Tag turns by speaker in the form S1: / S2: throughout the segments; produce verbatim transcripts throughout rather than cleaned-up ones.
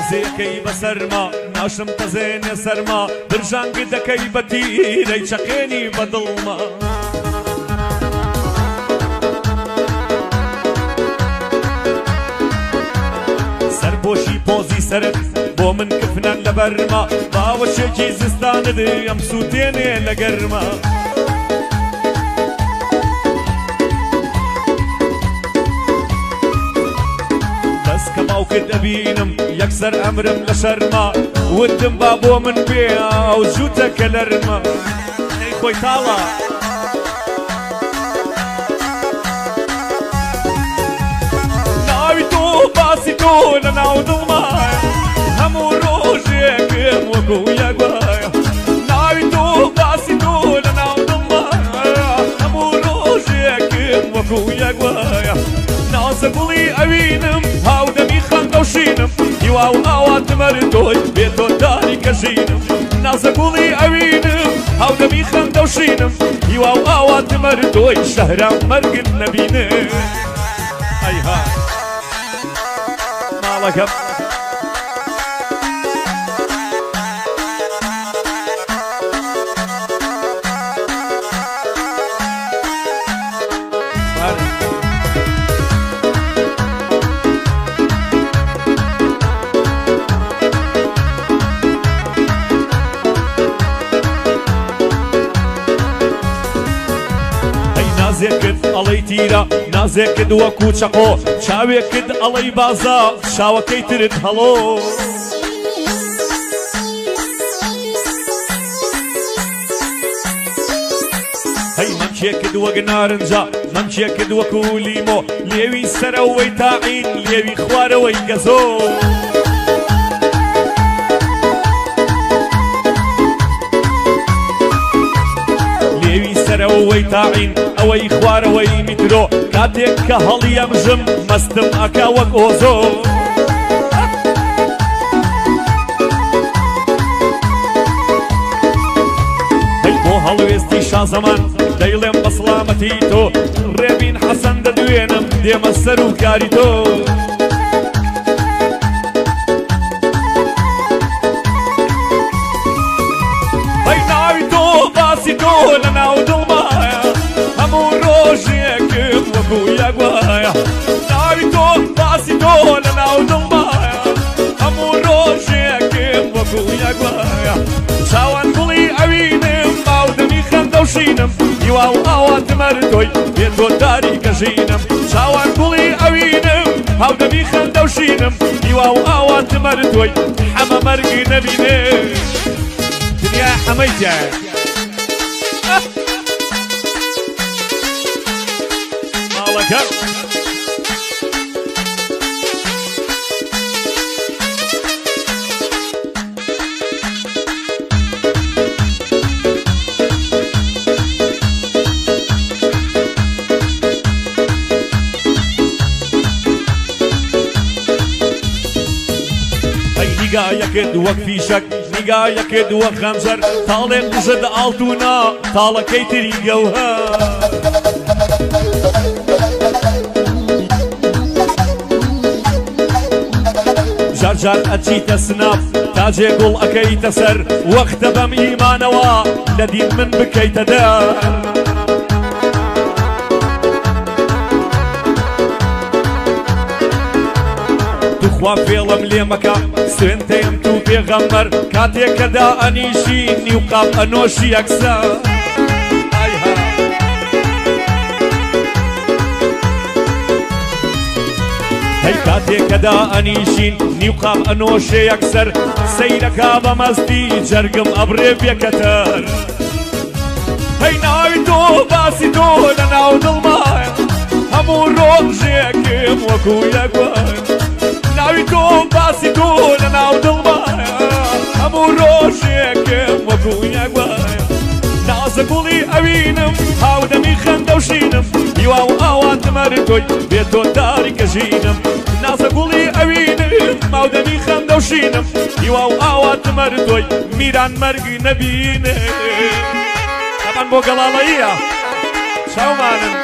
S1: نازێکەی بەسەرما ناشم تەزێنێ سەرما برژانگ دەکەی بە تیرەی چەقێنی بە دڵما سەربۆشی پۆزی سەرت بۆ من کفنان لە بەرما باوەشێکی زستانت ئەم سووتێنێ لە گەرما بەس کە باوکت دەبینم یەکسەر ئەمرم لە شەرما وتم با بۆ من بێ ئەو جووتەکە لەرما ئەی خۆی تاڵە ناوی تۆ باسی تۆ لە ناو دڵمایە هەموو ڕۆژێکم وەکو یەک وایە ناوی تۆ باسی تۆ لە ناو دڵمایە هەموو ڕۆژێکم وەکو یەک وایە نازە گوڵی ئەوینم هاودەمی خەندە و شینم هیوا و ئاواتمەر تۆی بێتۆ داری کەژینم نازە گوڵی ئەوینم هاودەمی خەندە و شینم هیوا و ئاواتمەر تۆی شەهرام مەرگت نەبینم ئەیها ماڵەکەم نازێکت ئەڵەی تیرە نازێکت وەکو چەقۆ چاوێکت ئەڵەی بازا شاوەکەی ترت هەڵۆ هەی مەمچێکت وەک نارنجە مەمچێکت وەکو لیمۆ لێوی سەرەوەی تاعین لێوی خوارەوەی گەزۆ ئەوەی تاعین ئەوەی خوارەوەی میترۆ کاتێک کە هەڵیەمژم مەستم ئەکا وەک ئۆزۆ هەی بۆ هەڵوێستی شازەمان دەیڵێم بە سڵامەتی تۆ ڕێبین حەسەن دەدوێنم دێمە سەر و کاری تۆ هەی ناوی تۆ باسی تۆ لە ناو دڵمایە هەموو ڕۆژێکم وەکو یەک وایە ناوی تۆ باسی تۆ لە ناو دڵمایە هەموو ڕۆژێکم وەکو یەک وایە چاوان گوڵی ئەوینم باودەمی خەندە و شینم هیوا و ئاواتمەر تۆی بێتۆ داری کەژینم چاوان گوڵی ئەوینم هاودەمی خەندە و شینم هیوا و ئاواتمەر تۆی حەمە مەرگی نەبینێ دنیا حەمەی جایە ماڵەکەم هەی نیگایەکت وەک فیشەک نیگایەکت وەک خەنجەر تاڵێک دژت ئاڵتونا تاڵەکەی تری گەوهەر جار ئەچیتە سناف تا جێگوڵ ئەکەیتە سەر وەختە بەم ئیمانەوە لە دین من بکەیتە دەر توخوا فێڵم لێ مەکە سوێنتەیم تو پێغەمبەر کاتێک کە دائەنیشینی و قاپ ئەنۆشی یەکسەر هەی کاتێک کە دائەنیشین نیو قاپ ئەنۆشێ یەکسەر سەیرەکا بە مەستی جەرگم ئەبڕێ بێکەتەر هەی ناوی تۆ باسی تۆ لە ناو دڵمایە هەموو ڕۆژێکم وەکو یەک وایە ناوی تۆ باسی تۆ لە ناو دڵمایە هەموو ڕۆژێکم وەکو یەک وایە نازە گوڵی ئەوینم هاودەمی خەندە و شینم هیوا و ئاواتمەر تۆی بێتۆ داری کەژینم نازە گوڵی ئەوینم هاودەمی خەندە و شینم هیوا و ئاواتمەر تۆی میران مەرگی نەبینێ ئەمان بۆ گەڵاڵەییە چاومانم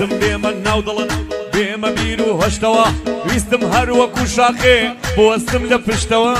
S1: ویستم بێمە ناو دڵت بێمە بیر و هەشتەوە ویستم هەر وەکو شاخێ بۆستم لە پشتەوە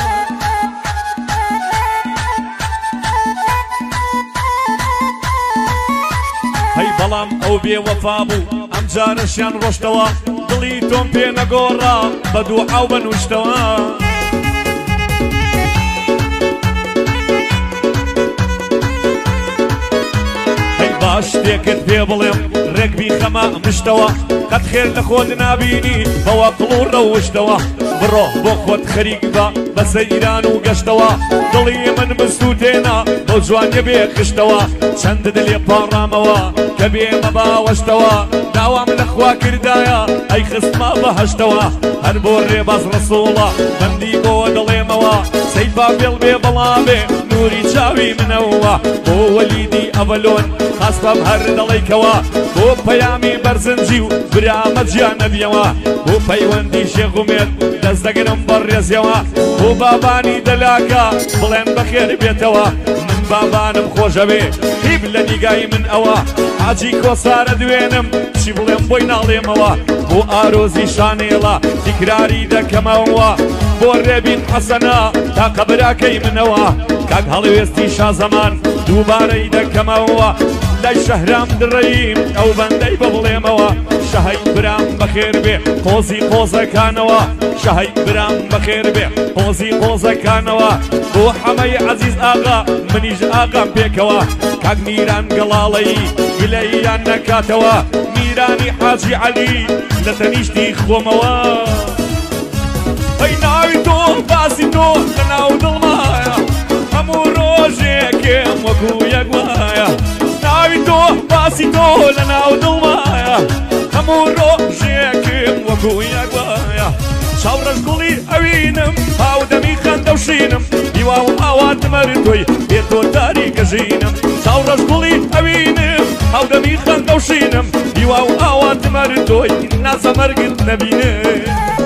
S1: هەی بەڵام ئەو بێوەفا بوو ئەم جارەشیان ڕۆشتەوە دڵی تۆم پێ نەگۆڕا بە دووعاو بەنووشتەوە باش شتێکت پێ بڵێم ڕێکبی خەمە مشتەوە قەت خێر لە خۆت نابینی بەوە قڵ و ڕەوشتەوە بڕۆ بۆ خۆت خەریک بە بە سەیران و گەشتەوە دڵی من بسووتێنە بۆ جوانیە بێ خشتەوە چەندت لێ پاڕامەوە کە بێمە باوەشتەوە داوام لەخوا کردایە ئەی خستمە بەهەشتەوە هەر بۆ ڕێباز ڕەسوڵە بەندی بۆوە دڵێمەوە سەید بابێڵ بێ بەڵامێ نوری چاوی منەوە بۆ وەلیدی ئەڤەلۆن خاستەم هەر دەڵێکەوە بۆ پەیامی بەرزنجی و برامە گیان نەبیەوە بۆ پەیوەندی شێخومێت دەست دەگرم بە ڕێزیەوە بۆ بابانی دەلاکە بڵێن بەخێر بێتەوە من بابانم خۆشەوێ هیب لە نیگای من ئەوە حاجی کۆسارە دوێنم چی بڵێم بۆی ناڵێمەوە بۆ ئارۆزی شانێڵە تیکراری دەکەمەوە بۆ ڕێبین حەسەنە تا قەبراکەی منەوە کاک هەڵوێستی شازەمان دووبارەی دەکەمەوە لای شەهرام دڕەییم ئەو بەندەی بە بڵێمەوە شەهەی برام بەخێر بێ قۆزی قۆزەکانەوە شەهەی برام بەخێر بێ قۆزی قۆزەکانەوە بۆ حەمەی عەزیز ئاغا منیش ئاغام پێکەوە کاک میران گەڵاڵەیی گلەییان نەکاتەوە میرانی حاجی عەلی لە تەنیشتی خۆمەوە ئەی ناوی تۆ باسی تۆ لە ناو دڵمایە هەموو ڕۆژێکێم وەکو یەک وایە ناوی تۆ باسی تۆ لە ناو دڵمایە هەموو ڕۆژێکێم وەکو یەک وایە چاوڕەش گوڵی ئەوینم هاودەمی خەندەوشینم دیوا و ئاواتمەر تۆی بێ تۆ داری گەژینم چاوڕەش گوڵی ئەوینم هاودەمی خەندەوشینم دیوا و ئاواتمەر تۆی نازە مەرگت نەبینم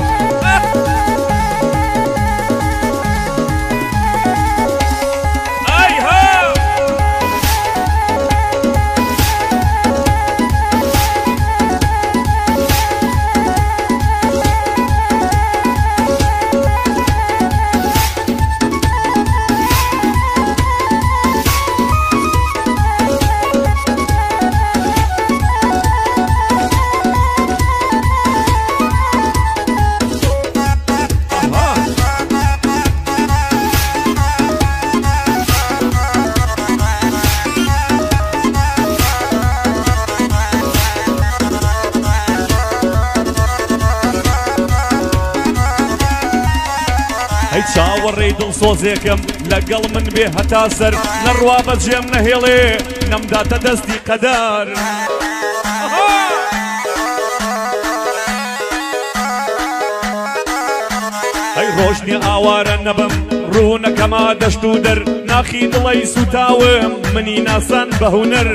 S1: چاوەڕێی دڵسۆزێکم لەگەڵ من بێ هەتا سەر نەڕوا بەجێم نەهێڵێ نەمداتە دەستی قەدەر ئەی ڕۆژنی ئاوارە نەبم ڕوونەکەما دەشت و دەر ناخی دڵی سوتاوم منی ناسان بە هونەر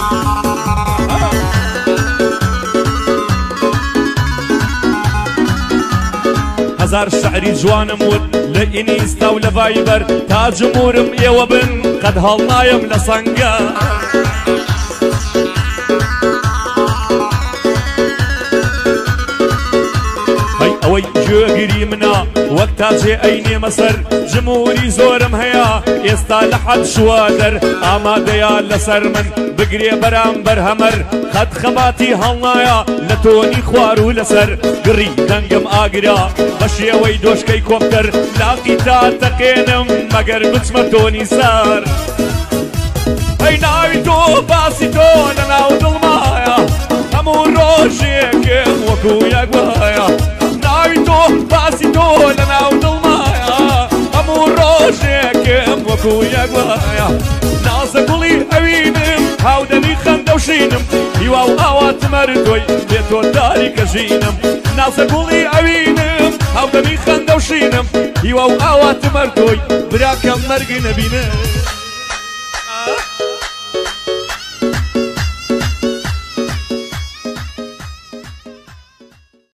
S1: هەزار شعری جوانم وت لە ئینیستا و لە ڤایبەر تا جمهورم ئێوە بن قەت هەڵنایم لە سەنگە هەی ئەوەی گوێگیری منە وەک تاجێ ئەینێمە سەر جمهوری زۆرم هەیە ئێستا لە حەد شووە دەر ئامادەیە لەسەر من بگرێ بەرامبەر هەمەر قەت خەباتی هەڵنایە لە تۆنی خوار و لەسەر گڕی دەنگم ئاگرا بە شێوەی دۆشکەی کۆپتەر لاقی تا تەقێنم مەگەر بچمە تۆنی سەر ئەی ناوی تۆ باسی تۆ لە ناو دڵمایە هەموو ڕۆژێکێم وەکو یەک وایە ناوی تۆ باسی تۆ لە ناو دڵمایە هەموو ڕۆژێکێم وەکو یەک وایە نازە گوڵی ئەوینم هاودەمی خەندەوشینم هیوا و ئاواتمەر تۆی بێ تۆ داری کەژینم نازە گوڵی ئەوینم هاودەمی خەندەوشینم هیوا و ئاواتمەر تۆی براکەم مەرگی نەبینم